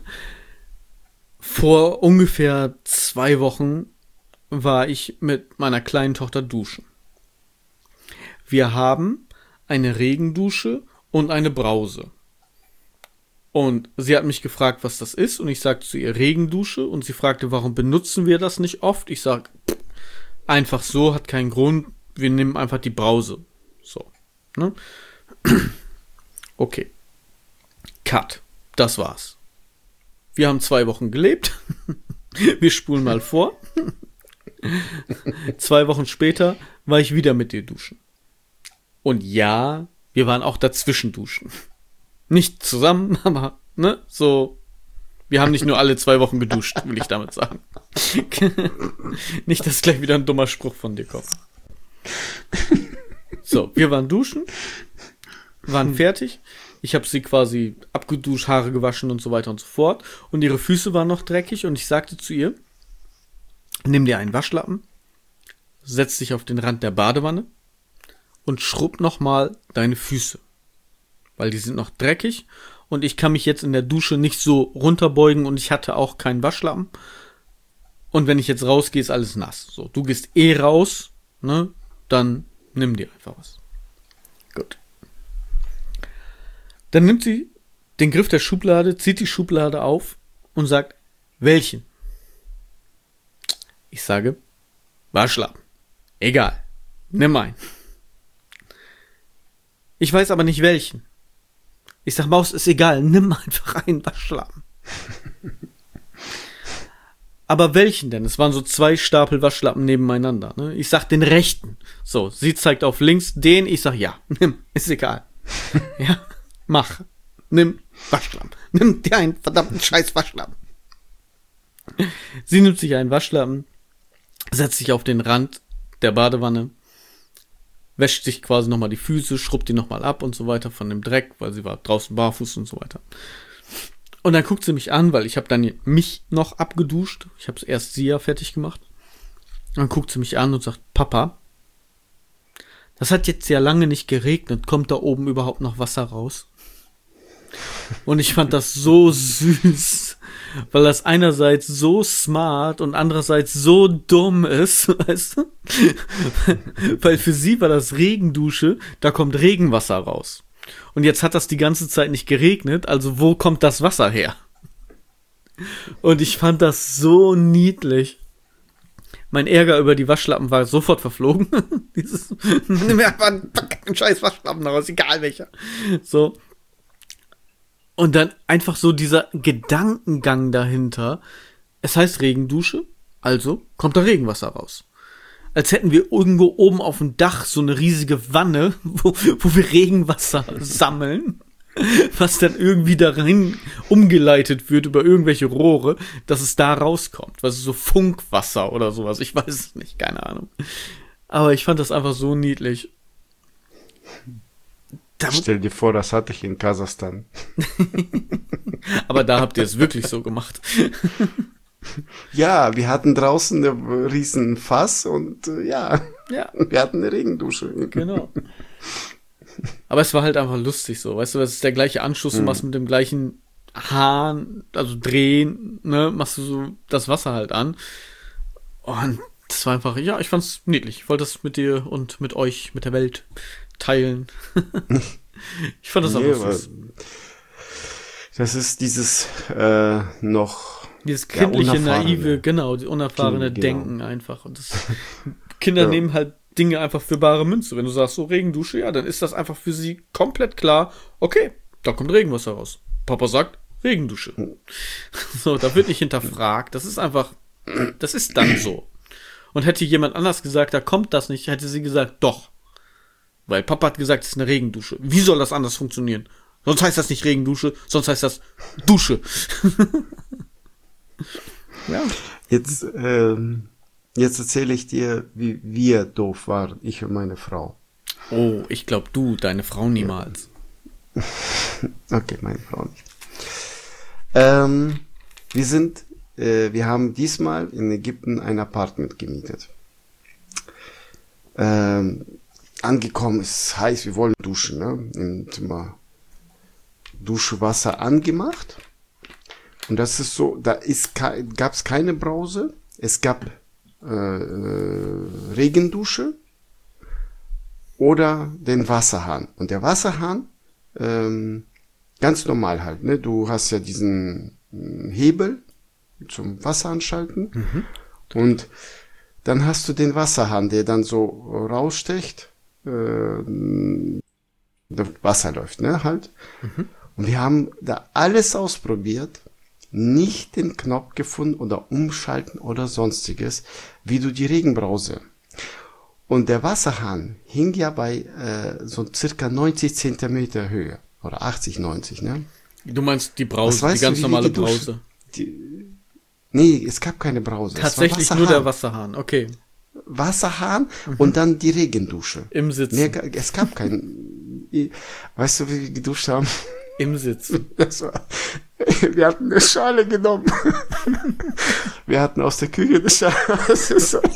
Vor ungefähr 2 Wochen war ich mit meiner kleinen Tochter duschen. Wir haben eine Regendusche und eine Brause. Und sie hat mich gefragt, was das ist, und ich sagte zu ihr Regendusche, und sie fragte, warum benutzen wir das nicht oft? Ich sag, einfach so, hat keinen Grund, wir nehmen einfach die Brause. So, ne? Okay. Cut. Das war's. Wir haben 2 Wochen gelebt. Wir spulen mal vor. 2 Wochen später war ich wieder mit ihr duschen. Und ja, wir waren auch dazwischen duschen. Nicht zusammen, aber, ne, so. Wir haben nicht nur alle 2 Wochen geduscht, will ich damit sagen. Nicht, dass gleich wieder ein dummer Spruch von dir kommt. So, wir waren duschen, waren fertig. Ich habe sie quasi abgeduscht, Haare gewaschen und so weiter und so fort. Und ihre Füße waren noch dreckig und ich sagte zu ihr, nimm dir einen Waschlappen, setz dich auf den Rand der Badewanne und schrubb nochmal deine Füße. Weil die sind noch dreckig und ich kann mich jetzt in der Dusche nicht so runterbeugen und ich hatte auch keinen Waschlappen. Und wenn ich jetzt rausgehe, ist alles nass. So, du gehst raus, ne? Dann nimm dir einfach was. Gut. Dann nimmt sie den Griff der Schublade, zieht die Schublade auf und sagt, welchen? Ich sage, Waschlappen. Egal. Nimm einen. Ich weiß aber nicht welchen. Ich sag, Maus, ist egal, nimm einfach einen Waschlappen. Aber welchen denn? Es waren so 2 Stapel Waschlappen nebeneinander. Ne? Ich sag den rechten. So, sie zeigt auf links den. Ich sag, ja, nimm, ist egal. Ja, mach. Nimm Waschlappen. Nimm dir einen verdammten scheiß Waschlappen. Sie nimmt sich einen Waschlappen, setzt sich auf den Rand der Badewanne, wäscht sich quasi nochmal die Füße, schrubbt die nochmal ab und so weiter von dem Dreck, weil sie war draußen barfuß und so weiter. Und dann guckt sie mich an, weil ich habe dann mich noch abgeduscht. Ich habe erst sie ja fertig gemacht. Dann guckt sie mich an und sagt, Papa, das hat jetzt ja lange nicht geregnet. Kommt da oben überhaupt noch Wasser raus? Und ich fand das so süß, weil das einerseits so smart und andererseits so dumm ist, weißt du? Weil für sie war das Regendusche, da kommt Regenwasser raus. Und jetzt hat das die ganze Zeit nicht geregnet, also wo kommt das Wasser her? Und ich fand das so niedlich. Mein Ärger über die Waschlappen war sofort verflogen. Nimm mir einfach einen scheiß Waschlappen raus, egal welcher. So. Und dann einfach so dieser Gedankengang dahinter. Es heißt Regendusche, also kommt da Regenwasser raus. Als hätten wir irgendwo oben auf dem Dach so eine riesige Wanne, wo wir Regenwasser sammeln, was dann irgendwie da rein umgeleitet wird über irgendwelche Rohre, dass es da rauskommt. Was ist so Funkwasser oder sowas, ich weiß es nicht, keine Ahnung. Aber ich fand das einfach so niedlich. Stell dir vor, das hatte ich in Kasachstan. Aber da habt ihr es wirklich so gemacht. Ja, wir hatten draußen einen riesen Fass und ja, wir hatten eine Regendusche. Genau. Aber es war halt einfach lustig so, weißt du, das ist der gleiche Anschluss, du machst mit dem gleichen Hahn, also drehen, ne, machst du so das Wasser halt an. Und das war einfach, ja, ich fand's niedlich. Ich wollte das mit dir und mit euch, mit der Welt teilen. Ich fand das einfach süß. Das ist dieses noch dieses kindliche, naive, genau, die unerfahrene Denken einfach. Und das Kinder nehmen halt Dinge einfach für bare Münze. Wenn du sagst, so Regendusche, ja, dann ist das einfach für sie komplett klar, okay, da kommt Regenwasser raus. Papa sagt, Regendusche. So, da wird nicht hinterfragt. Das ist einfach, das ist dann so. Und hätte jemand anders gesagt, da kommt das nicht, hätte sie gesagt, doch. Weil Papa hat gesagt, es ist eine Regendusche. Wie soll das anders funktionieren? Sonst heißt das nicht Regendusche, sonst heißt das Dusche. Ja. Jetzt erzähle ich dir, wie wir doof waren, ich und meine Frau. Oh, ich glaube du, deine Frau niemals. Okay, meine Frau nicht. Wir haben diesmal in Ägypten ein Apartment gemietet. Angekommen, es ist heiß, wir wollen duschen, ne? Im Zimmer Duschwasser angemacht. Und das ist so, gab es keine Brause, es gab Regendusche oder den Wasserhahn. Und der Wasserhahn, ganz normal halt, ne? Du hast ja diesen Hebel zum Wasser anschalten. Und dann hast du den Wasserhahn, der dann so rausstecht, Wasser läuft, ne, halt. Und wir haben da alles ausprobiert, nicht den Knopf gefunden oder umschalten oder sonstiges, wie du die Regenbrause. Und der Wasserhahn hing ja bei so circa 90 Zentimeter Höhe. Oder 80, 90, ne? Du meinst die Brause, die ganz normale Brause? Nee, es gab keine Brause. Tatsächlich nur der Wasserhahn, okay. Wasserhahn und dann die Regendusche. Im Sitzen. Es gab keinen. Weißt du, wie wir geduscht haben? Im Sitzen. Wir hatten eine Schale genommen. Wir hatten aus der Küche eine Schale. Das ist so,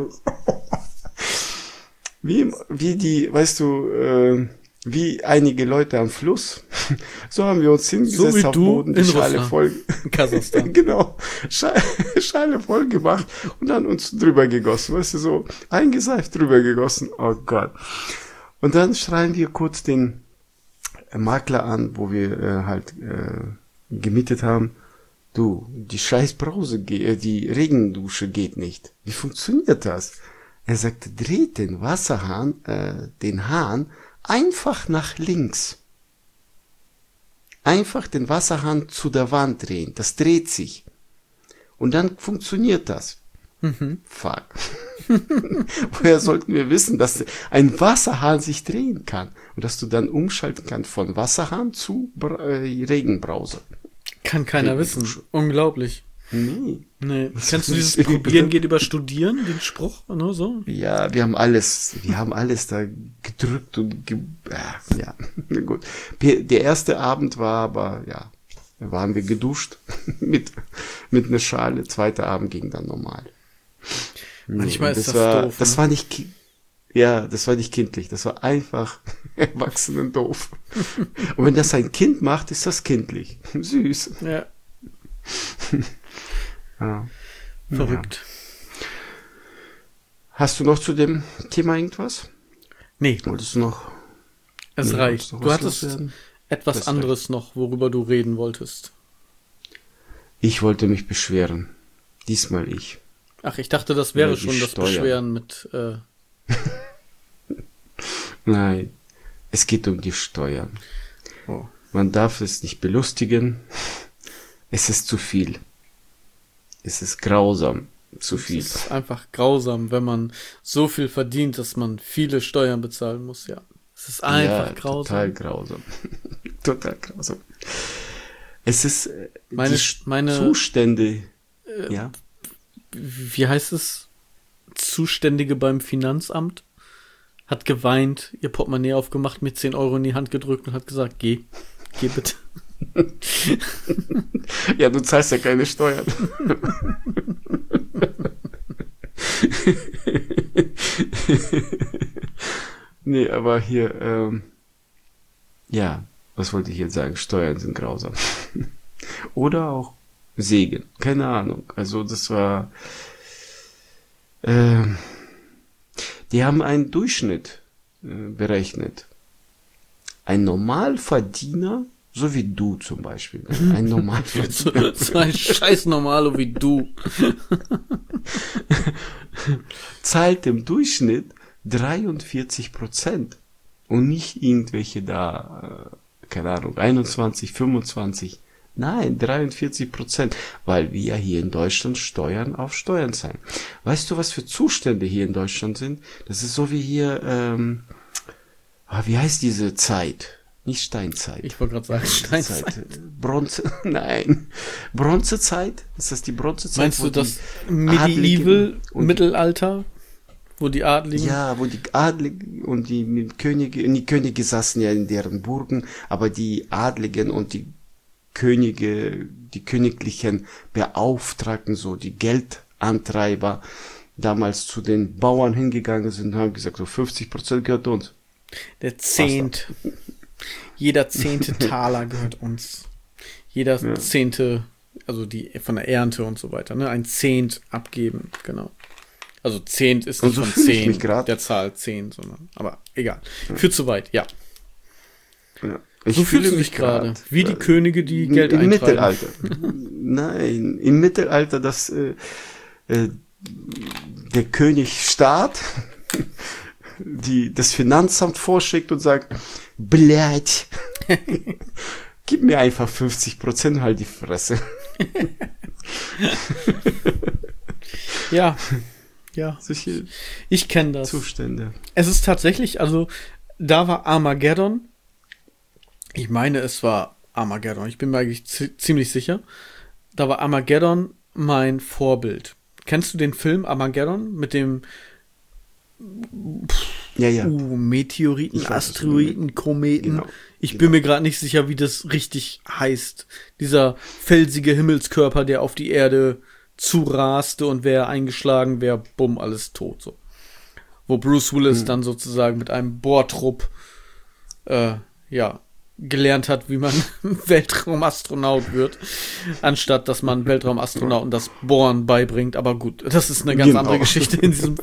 wie die, weißt du, wie einige Leute am Fluss. So haben wir uns hingesetzt, so auf dem Boden, die Schale Russland, voll. in Kasachstan. Genau. Schale voll gemacht und dann uns drüber gegossen. Weißt du, so eingeseift drüber gegossen. Oh Gott. Und dann schreien wir kurz den Makler an, wo wir halt gemietet haben. Du, die scheiß Brause, die Regendusche geht nicht. Wie funktioniert das? Er sagte, dreht den Wasserhahn, den Hahn einfach nach links. Einfach den Wasserhahn zu der Wand drehen. Das dreht sich. Und dann funktioniert das. Fuck. Woher sollten wir wissen, dass ein Wasserhahn sich drehen kann und dass du dann umschalten kannst von Wasserhahn zu Regenbrause? Kann keiner wissen. Unglaublich. Nee. Kennst du dieses Probieren geht über Studieren, den Spruch, oder so? Ja, wir haben alles da gedrückt und ja, gut. Der erste Abend war aber, ja, da waren wir geduscht mit einer Schale. Zweiter Abend ging dann normal. Manchmal ist das doof. Das war nicht, das war nicht kindlich. Das war einfach erwachsenen doof. Und wenn das ein Kind macht, ist das kindlich. Süß. Ja. Ja. Verrückt. Ja. Hast du noch zu dem Thema irgendwas? Nee. Wolltest du noch? Es reicht. Du hattest etwas anderes noch, worüber du reden wolltest. Ich wollte mich beschweren. Diesmal ich. Ach, ich dachte, das wäre schon das Steuern. Beschweren mit... Nein, es geht um die Steuern. Oh. Man darf es nicht belustigen. Es ist zu viel. Es ist grausam. Zu viel. Es ist einfach grausam, wenn man so viel verdient, dass man viele Steuern bezahlen muss, ja. Es ist einfach grausam. Total grausam. Total grausam. Es ist meine Zustände. Ja. Wie heißt es? Zuständige beim Finanzamt hat geweint, ihr Portemonnaie aufgemacht, mir 10 Euro in die Hand gedrückt und hat gesagt, geh bitte. Ja, du zahlst ja keine Steuern. Nee, aber hier, ja, was wollte ich jetzt sagen? Steuern sind grausam. Oder auch Segen, keine Ahnung. Also das war, die haben einen Durchschnitt berechnet. Ein Normalverdiener, so wie du zum Beispiel, ein Normalverdiener. So ein scheiß Normalo wie du. Zahlt im Durchschnitt 43% und nicht irgendwelche da, keine Ahnung, 21, 25. Nein, 43%, weil wir hier in Deutschland Steuern auf Steuern zahlen. Weißt du, was für Zustände hier in Deutschland sind? Das ist so wie hier, wie heißt diese Zeit? Nicht Steinzeit. Ich wollte gerade sagen Steinzeit. Bronzezeit? Ist das die Bronzezeit? Meinst du das Medieval, Mittelalter? Wo die Adligen... Ja, wo die Adligen und die Könige saßen ja in deren Burgen, aber die Adligen und die Könige, die königlichen Beauftragten, so die Geldantreiber, damals zu den Bauern hingegangen sind und haben gesagt, so 50% gehört uns. Der Zehnt. Jeder 10. Taler gehört uns. Jeder 10., also die von der Ernte und so weiter, ne? Ein Zehnt abgeben, genau. Also Zehnt ist nicht so von 10, der Zahl 10, sondern, aber egal. Führt zu weit, ja. So fühlst du dich gerade, wie die Könige, die Geld eintreiben. Im Mittelalter. Nein, im Mittelalter, der Königstaat das Finanzamt vorschickt und sagt, blöd, gib mir einfach 50%, halt die Fresse. Ja. Solche Ich kenne das. Zustände. Es ist tatsächlich, also da war Armageddon. Ich meine, es war Armageddon. Ich bin mir eigentlich ziemlich sicher. Da war Armageddon mein Vorbild. Kennst du den Film Armageddon mit dem Meteoriten, Asteroiden, Kometen? Genau. Ich bin mir gerade nicht sicher, wie das richtig heißt. Dieser felsige Himmelskörper, der auf die Erde zuraste und wer eingeschlagen, wer bumm, alles tot. So. Wo Bruce Willis dann sozusagen mit einem Bohrtrupp gelernt hat, wie man Weltraumastronaut wird, anstatt dass man Weltraumastronauten das Bohren beibringt. Aber gut, das ist eine ganz andere Geschichte in diesem.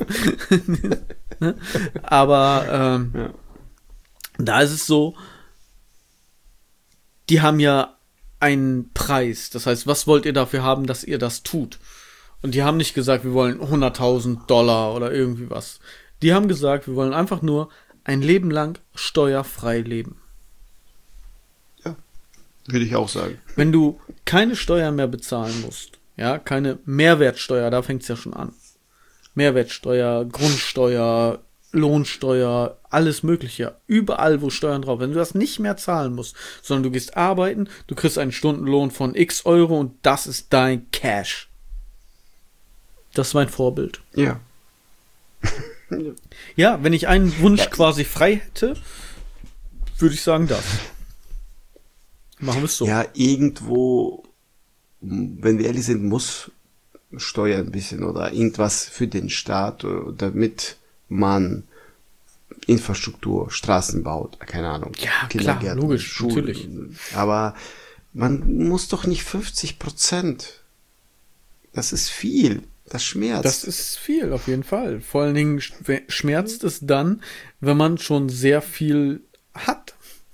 Aber da ist es so, die haben ja einen Preis. Das heißt, was wollt ihr dafür haben, dass ihr das tut? Und die haben nicht gesagt, wir wollen $100.000 oder irgendwie was. Die haben gesagt, wir wollen einfach nur ein Leben lang steuerfrei leben. Ja, würde ich auch sagen. Wenn du keine Steuern mehr bezahlen musst, ja, keine Mehrwertsteuer, da fängt es ja schon an. Mehrwertsteuer, Grundsteuer, Lohnsteuer, alles Mögliche. Überall, wo Steuern drauf. Wenn du das nicht mehr zahlen musst, sondern du gehst arbeiten, du kriegst einen Stundenlohn von X Euro und das ist dein Cash. Das ist mein Vorbild. Ja. Ja, wenn ich einen Wunsch quasi frei hätte, würde ich sagen das. Machen wir es so. Ja, irgendwo, wenn wir ehrlich sind, muss Steuer ein bisschen oder irgendwas für den Staat, damit man Infrastruktur, Straßen baut, keine Ahnung. Ja, klar, logisch, Schulen. natürlich. Aber man muss doch nicht 50%. Das ist viel. Das schmerzt. Das ist viel, auf jeden Fall. Vor allen Dingen schmerzt es dann, wenn man schon sehr viel hat.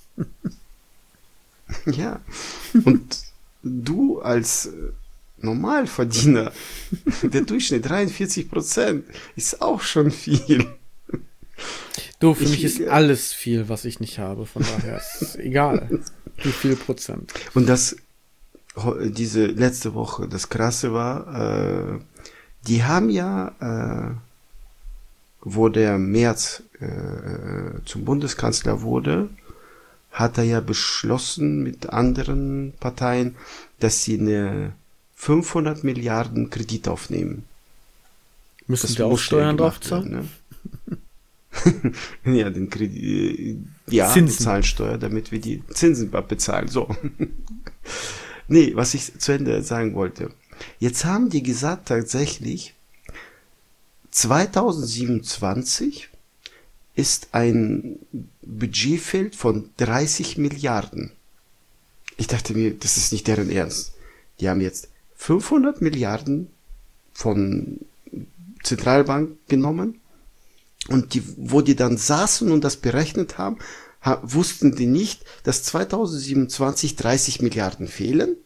Ja. Und du als Normalverdiener, der Durchschnitt 43%, ist auch schon viel. Du, für mich ist alles viel, was ich nicht habe. Von daher ist es egal, wie viel Prozent. Und diese letzte Woche, das Krasse war, die haben ja, wo der Merz zum Bundeskanzler wurde, hat er ja beschlossen mit anderen Parteien, dass sie eine 500 Milliarden Kredit aufnehmen. Müssen wir auch Steuern drauf zahlen? Ne? Ja, den Kredit, ja, Zinsen. wir zahlen Steuer, damit wir die Zinsen bezahlen. So. Nee, was ich zu Ende sagen wollte. Jetzt haben die gesagt, tatsächlich, 2027 ist ein Budgetfeld von 30 Milliarden. Ich dachte mir, das ist nicht deren Ernst. Die haben jetzt 500 Milliarden von Zentralbank genommen und wo die dann saßen und das berechnet haben, wussten die nicht, dass 2027 30 Milliarden fehlen?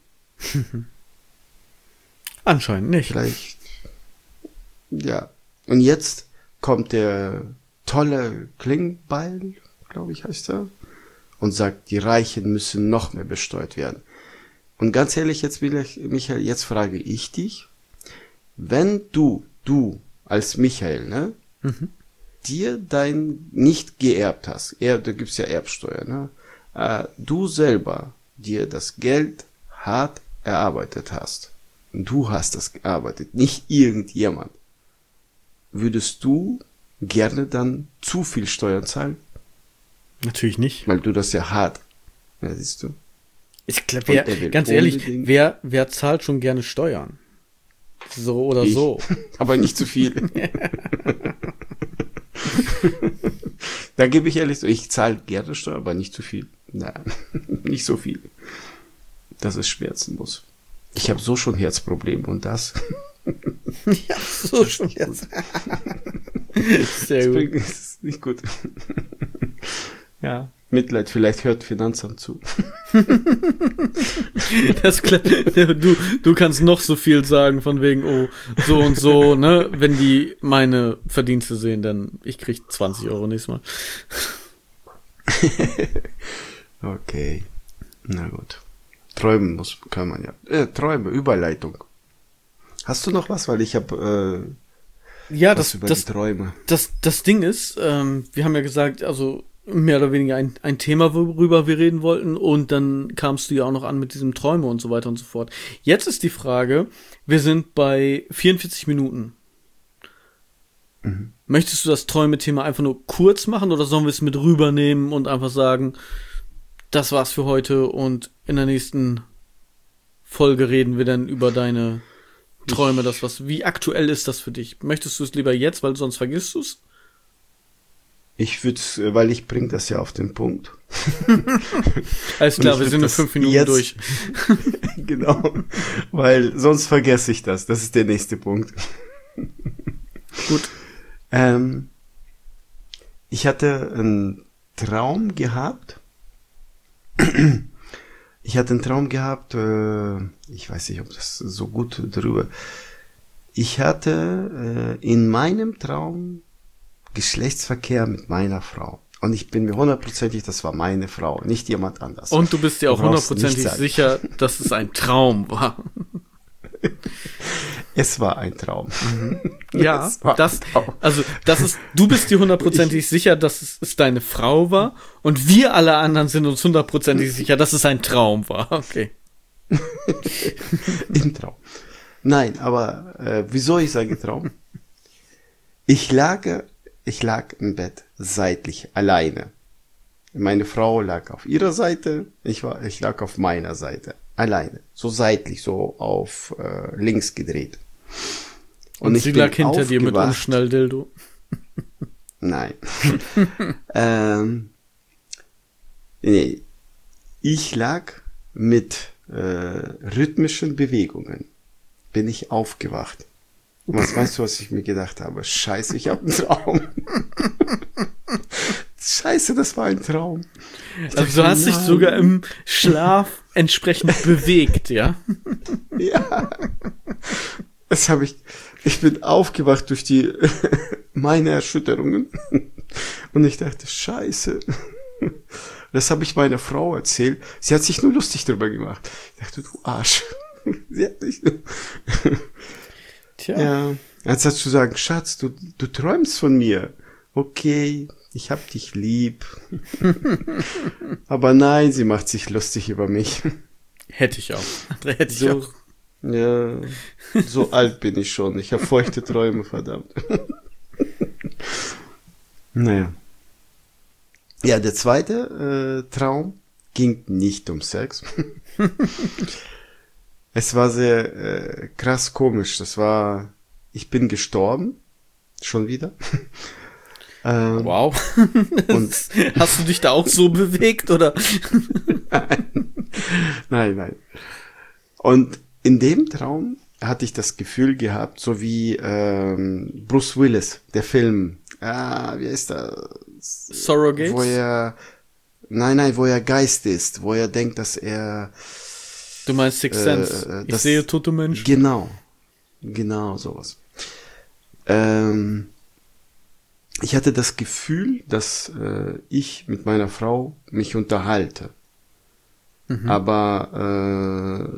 Anscheinend nicht. Vielleicht. Ja. Und jetzt kommt der tolle Klingbeil, glaube ich, heißt er, und sagt, die Reichen müssen noch mehr besteuert werden. Und ganz ehrlich, jetzt Michael, jetzt frage ich dich, wenn du als Michael, ne, dir dein nicht geerbt hast, da gibt's ja Erbsteuer, ne, du selber dir das Geld hart erarbeitet hast, und du hast das gearbeitet, nicht irgendjemand, würdest du gerne dann zu viel Steuern zahlen? Natürlich nicht. Weil du das ja hart, ja, siehst du. Ich glaube, ganz ehrlich, wer zahlt schon gerne Steuern? So oder ich, so. Aber nicht zu viel. Da gebe ich ehrlich so, ich zahle gerne Steuern, aber nicht zu viel. Nein, nicht so viel. Dass es schmerzen muss. Ich habe so schon Herzprobleme und das. Ja, so schon jetzt. Sehr gut. Das ist nicht gut. Ja, Mitleid, vielleicht hört Finanzamt zu. Das du kannst noch so viel sagen von wegen, oh, so und so, ne? Wenn die meine Verdienste sehen, dann ich krieg 20 Euro nächstes Mal. Okay. Na gut. Träumen kann man ja. Träume, Überleitung. Hast du noch was? Weil ich habe ja, was über die Träume. Das Ding ist, wir haben ja gesagt, also mehr oder weniger ein Thema, worüber wir reden wollten, und dann kamst du ja auch noch an mit diesem Träume und so weiter und so fort. Jetzt ist die Frage, wir sind bei 44 Minuten. Möchtest du das Träume-Thema einfach nur kurz machen oder sollen wir es mit rübernehmen und einfach sagen, das war's für heute und in der nächsten Folge reden wir dann über deine Träume, wie aktuell ist das für dich? Möchtest du es lieber jetzt, weil sonst vergisst du es? Ich würde es, weil ich bringe das ja auf den Punkt. Alles klar, wir sind in 5 Minuten durch. Genau, weil sonst vergesse ich das. Das ist der nächste Punkt. Gut. Ich hatte einen Traum gehabt. Ich hatte einen Traum gehabt, ich weiß nicht, ob das so gut darüber. Ich hatte in meinem Traum Geschlechtsverkehr mit meiner Frau. Und ich bin mir hundertprozentig, das war meine Frau, nicht jemand anders. Und du bist dir auch hundertprozentig sicher, dass es ein Traum war. Es war ein Traum. Ja, du bist dir hundertprozentig sicher, dass es deine Frau war, und wir alle anderen sind uns hundertprozentig sicher, dass es ein Traum war. Okay. Im Traum. Nein, aber wieso ich sage Traum? Ich lag im Bett seitlich alleine. Meine Frau lag auf ihrer Seite, ich lag auf meiner Seite alleine, so seitlich, so auf links gedreht. Und sie lag hinter dir mit Umschnalldildo. Nein. Nee. Ich lag mit rhythmischen Bewegungen. Bin ich aufgewacht. Und was weißt du, was ich mir gedacht habe? Scheiße, ich habe einen Traum. Scheiße, das war ein Traum. Also du hast dich sogar im Schlaf entsprechend bewegt, ja? Ja. Ich bin aufgewacht durch meine Erschütterungen. Und ich dachte, Scheiße. Das habe ich meiner Frau erzählt. Sie hat sich nur lustig drüber gemacht. Ich dachte, du Arsch. Sie hat nicht. Tja. Ja. Anstatt zu sagen, Schatz, du träumst von mir. Okay, ich hab dich lieb. Aber nein, sie macht sich lustig über mich. Hätte ich auch. Hätte ich auch. Ja, so alt bin ich schon. Ich habe feuchte Träume, verdammt. Naja. Ja, der zweite Traum ging nicht um Sex. Es war sehr krass komisch. Ich bin gestorben. Schon wieder. Wow. Und hast du dich da auch so bewegt, oder? Nein. Und in dem Traum hatte ich das Gefühl gehabt, so wie Bruce Willis, der Film. Wie heißt das? Surrogates? Wo er Geist ist, wo er denkt, dass er... Du meinst Sixth Sense? Ich sehe tote Menschen. Genau, sowas. Ich hatte das Gefühl, dass ich mit meiner Frau mich unterhalte. Aber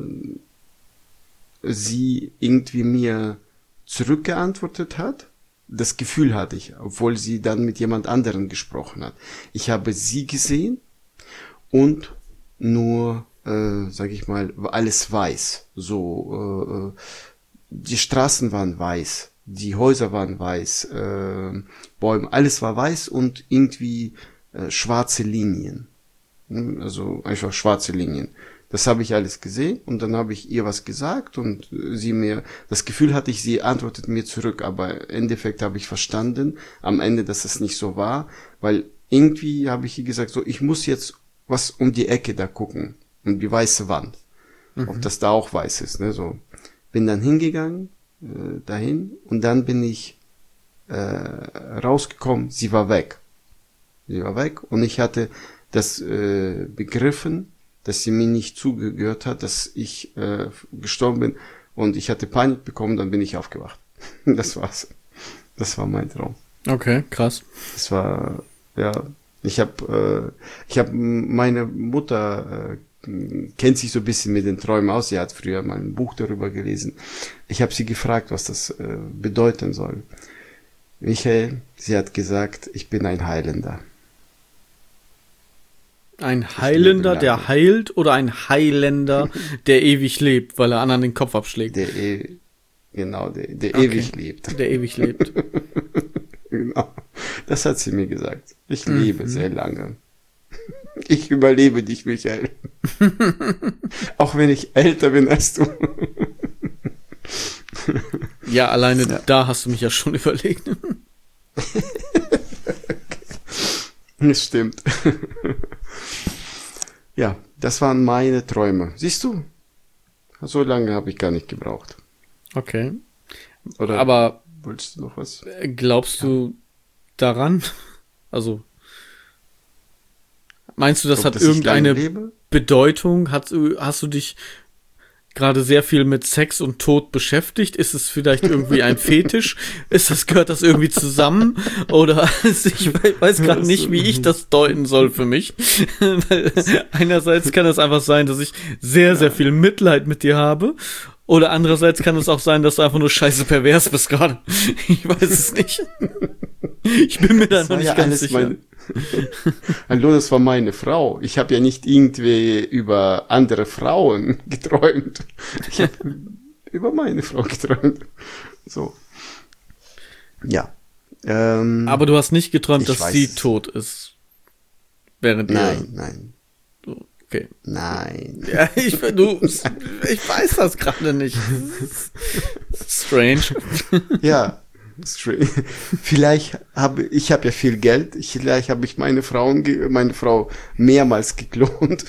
sie irgendwie mir zurückgeantwortet hat. Das Gefühl hatte ich, obwohl sie dann mit jemand anderem gesprochen hat. Ich habe sie gesehen und nur, sag ich mal, alles weiß. So, die Straßen waren weiß, die Häuser waren weiß, Bäume, alles war weiß und irgendwie schwarze Linien. Also einfach schwarze Linien. Das habe ich alles gesehen und dann habe ich ihr was gesagt und das Gefühl hatte ich, sie antwortet mir zurück, aber im Endeffekt habe ich verstanden am Ende, dass es nicht so war, weil irgendwie habe ich ihr gesagt, so, ich muss jetzt was um die Ecke da gucken, um die weiße Wand, ob das da auch weiß ist, ne, so. Bin dann hingegangen, dahin und dann bin ich rausgekommen, sie war weg und ich hatte das begriffen, dass sie mir nicht zugehört hat, dass ich gestorben bin und ich hatte Panik bekommen, dann bin ich aufgewacht. Das war's. Das war mein Traum. Okay, krass. Das war, ja, ich habe meine Mutter kennt sich so ein bisschen mit den Träumen aus. Sie hat früher mal ein Buch darüber gelesen. Ich habe sie gefragt, was das bedeuten soll. Michael, sie hat gesagt, ich bin ein Heiländer. Ein Heiländer, der heilt, oder ein Heiländer, der ewig lebt, weil er anderen den Kopf abschlägt? Der ewig lebt. Der ewig lebt. Genau. Das hat sie mir gesagt. Ich lebe sehr lange. Ich überlebe dich, Michael. Auch wenn ich älter bin als du. Ja, alleine da hast du mich ja schon überlegt. Das stimmt. Ja, das waren meine Träume. Siehst du? So lange habe ich gar nicht gebraucht. Okay. Oder aber wolltest du noch was? Glaubst du daran? Also Meinst du, das Ob hat dass ich irgendeine lange lebe? Bedeutung? Hast du dich gerade sehr viel mit Sex und Tod beschäftigt? Ist es vielleicht irgendwie ein Fetisch? Gehört das irgendwie zusammen? Oder ich weiß gerade nicht, wie ich das deuten soll für mich. Weil einerseits kann es einfach sein, dass ich sehr, sehr viel Mitleid mit dir habe. Oder andererseits kann es auch sein, dass du einfach nur scheiße pervers bist gerade. Ich weiß es nicht. Ich bin mir da noch nicht ganz sicher. Hallo, das war meine Frau. Ich habe ja nicht irgendwie über andere Frauen geträumt. Ich habe über meine Frau geträumt. So. Ja. Aber du hast nicht geträumt, dass sie tot ist. Nein. Okay. Nein. Ja, ich weiß das gerade nicht. Strange. Ja. Vielleicht ich ja viel Geld, vielleicht habe ich meine Frau mehrmals geklont.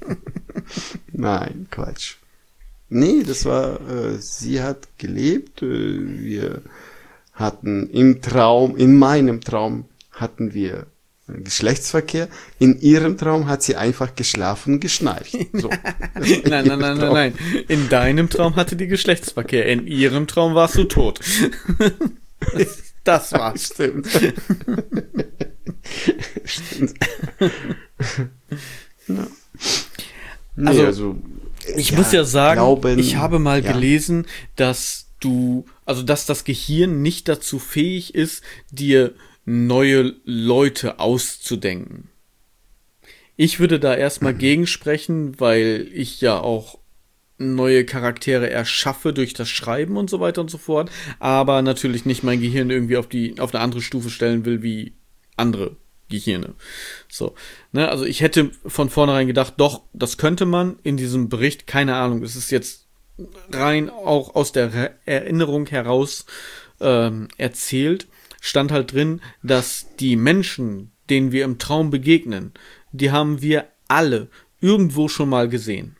Nein, Quatsch. Nee, das war, sie hat gelebt, wir hatten in meinem Traum hatten wir Geschlechtsverkehr, in ihrem Traum hat sie einfach geschlafen und geschnarcht. So. Nein. In deinem Traum hatte die Geschlechtsverkehr, in ihrem Traum warst du tot. Das war's. Stimmt. Stimmt. Ja. Nee, also ich muss ja sagen, ich habe mal gelesen, dass dass das Gehirn nicht dazu fähig ist, dir neue Leute auszudenken. Ich würde da erstmal gegensprechen, weil ich ja auch neue Charaktere erschaffe durch das Schreiben und so weiter und so fort, aber natürlich nicht mein Gehirn irgendwie auf eine andere Stufe stellen will wie andere Gehirne. So, ne, also ich hätte von vornherein gedacht, doch, das könnte man in diesem Bericht, keine Ahnung, es ist jetzt rein auch aus der Erinnerung heraus erzählt, stand halt drin, dass die Menschen, denen wir im Traum begegnen, die haben wir alle irgendwo schon mal gesehen.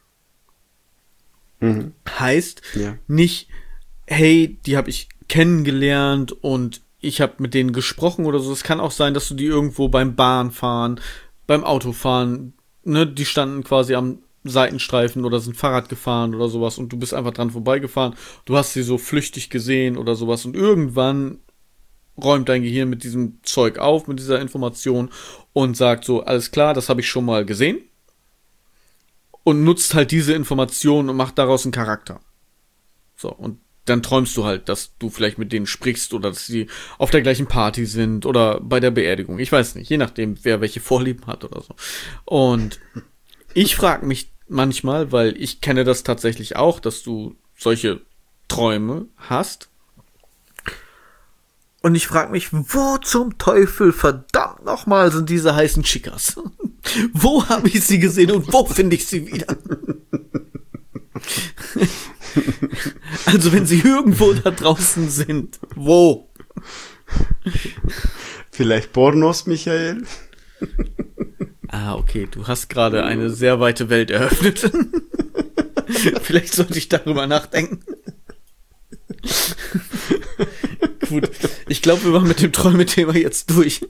Heißt nicht, hey, die habe ich kennengelernt und ich habe mit denen gesprochen oder so. Es kann auch sein, dass du die irgendwo beim Bahnfahren, beim Autofahren, ne, die standen quasi am Seitenstreifen oder sind Fahrrad gefahren oder sowas und du bist einfach dran vorbeigefahren. Du hast sie so flüchtig gesehen oder sowas und irgendwann räumt dein Gehirn mit diesem Zeug auf, mit dieser Information und sagt so, alles klar, das habe ich schon mal gesehen. Und nutzt halt diese Information und macht daraus einen Charakter. So, und dann träumst du halt, dass du vielleicht mit denen sprichst oder dass sie auf der gleichen Party sind oder bei der Beerdigung. Ich weiß nicht, je nachdem, wer welche Vorlieben hat oder so. Und ich frage mich manchmal, weil ich kenne das tatsächlich auch, dass du solche Träume hast. Und ich frage mich, wo zum Teufel verdammt nochmal sind diese heißen Chicas? Wo habe ich sie gesehen und wo finde ich sie wieder? Also wenn sie irgendwo da draußen sind, wo? Vielleicht Pornos, Michael? Ah, okay, du hast gerade eine sehr weite Welt eröffnet. Vielleicht sollte ich darüber nachdenken. Gut, ich glaube, wir waren mit dem Träumethema jetzt durch.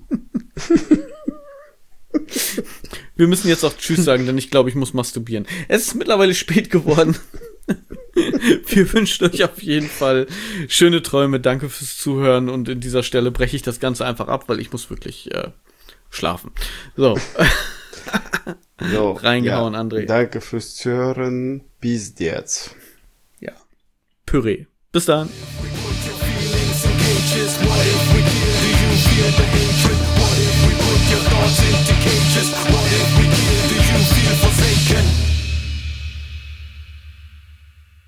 Wir müssen jetzt auch Tschüss sagen, denn ich glaube, ich muss masturbieren. Es ist mittlerweile spät geworden. Wir wünschen euch auf jeden Fall schöne Träume. Danke fürs Zuhören und in dieser Stelle breche ich das Ganze einfach ab, weil ich muss wirklich schlafen. So. Reingehauen, ja. André. Danke fürs Zuhören. Bis jetzt. Ja. Püree. Bis dann.